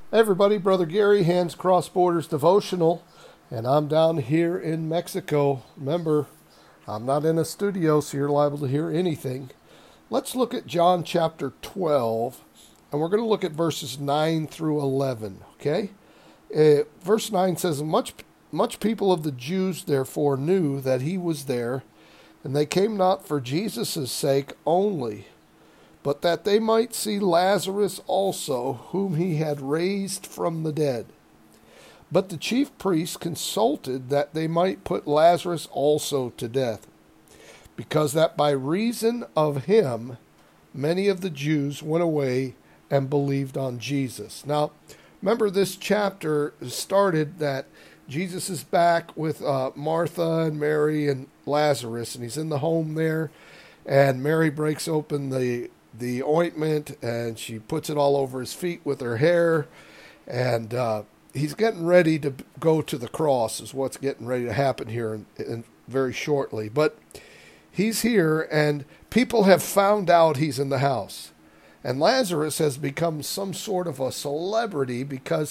Hey everybody, Brother Gary, Hands Cross Borders Devotional, and I'm down here in Mexico. Remember, I'm not in a studio, so you're liable to hear anything. Let's look at John chapter 12, and we're going to look at verses 9 through 11, okay? Verse 9 says, Much people of the Jews therefore knew that he was there, and they came not for Jesus' sake only, but that they might see Lazarus also, whom he had raised from the dead. But the chief priests consulted that they might put Lazarus also to death, because that by reason of him many of the Jews went away and believed on Jesus. Now, remember this chapter started that Jesus is back with Martha and Mary and Lazarus, and he's in the home there, and Mary breaks open the ointment, and she puts it all over his feet with her hair, and he's getting ready to go to the cross is what's getting ready to happen here in very shortly. But he's here, and people have found out he's in the house, and Lazarus has become some sort of a celebrity because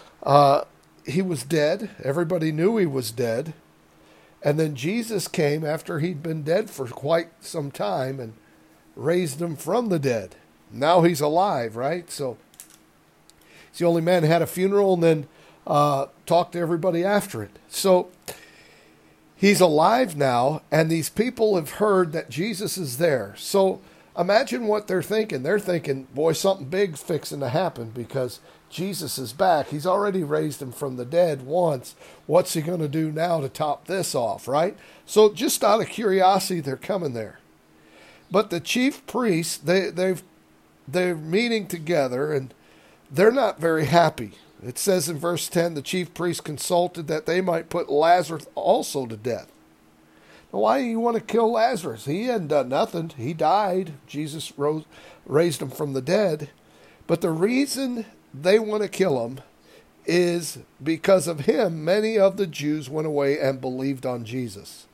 he was dead. Everybody knew he was dead, and then Jesus came after he'd been dead for quite some time and raised him from the dead. Now he's alive, right? So he's the only man who had a funeral and then talked to everybody after it. So he's alive now, and these people have heard that Jesus is there. So imagine what they're thinking. They're thinking, boy, something big's fixing to happen because Jesus is back. He's already raised him from the dead once. What's he going to do now to top this off, right? So just out of curiosity, they're coming there. But the chief priests, they're meeting together, and they're not very happy. It says in verse 10, the chief priests consulted that they might put Lazarus also to death. Now, why do you want to kill Lazarus? He hadn't done nothing. He died. Jesus raised him from the dead. But the reason they want to kill him is because of him, many of the Jews went away and believed on Jesus.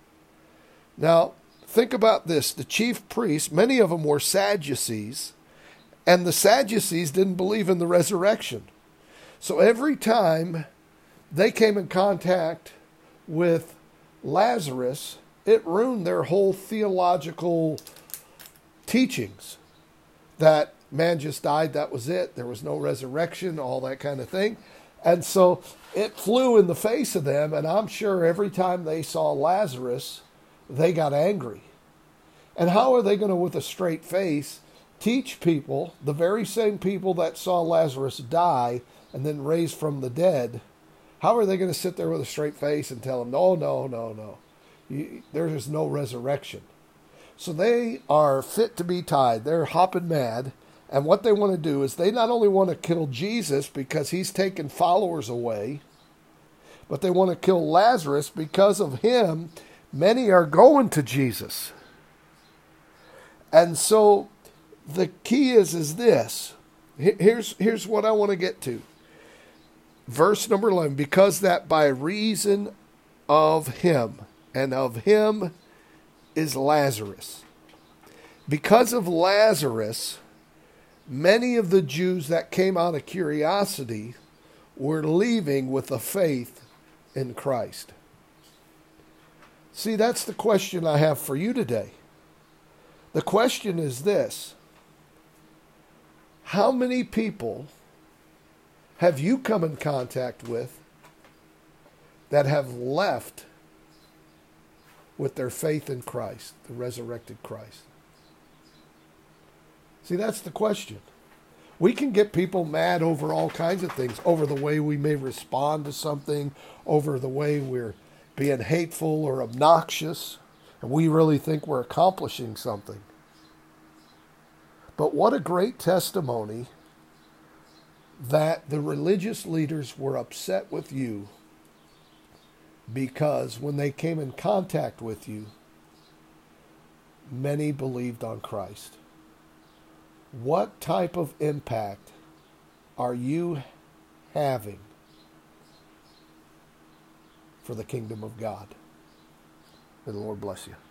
Now, think about this. The chief priests, many of them were Sadducees, and the Sadducees didn't believe in the resurrection. So every time they came in contact with Lazarus, it ruined their whole theological teachings. That man just died, that was it. There was no resurrection, all that kind of thing. And so it flew in the face of them, and I'm sure every time they saw Lazarus, they got angry. And how are they going to, with a straight face, teach people, the very same people that saw Lazarus die and then raised from the dead, how are they going to sit there with a straight face and tell them, no, there is no resurrection? So they are fit to be tied. They're hopping mad. And what they want to do is they not only want to kill Jesus because he's taken followers away, but they want to kill Lazarus because of him. Many are going to Jesus. And so the key is this. Here's what I want to get to. Verse number 11, because that by reason of him, and of him is Lazarus. Because of Lazarus, many of the Jews that came out of curiosity were leaving with a faith in Christ. See, that's the question I have for you today. The question is this: how many people have you come in contact with that have left with their faith in Christ, the resurrected Christ? See, that's the question. We can get people mad over all kinds of things, over the way we may respond to something, over the way we're being hateful or obnoxious, and we really think we're accomplishing something. But what a great testimony that the religious leaders were upset with you because when they came in contact with you, many believed on Christ. What type of impact are you having for the kingdom of God? May the Lord bless you.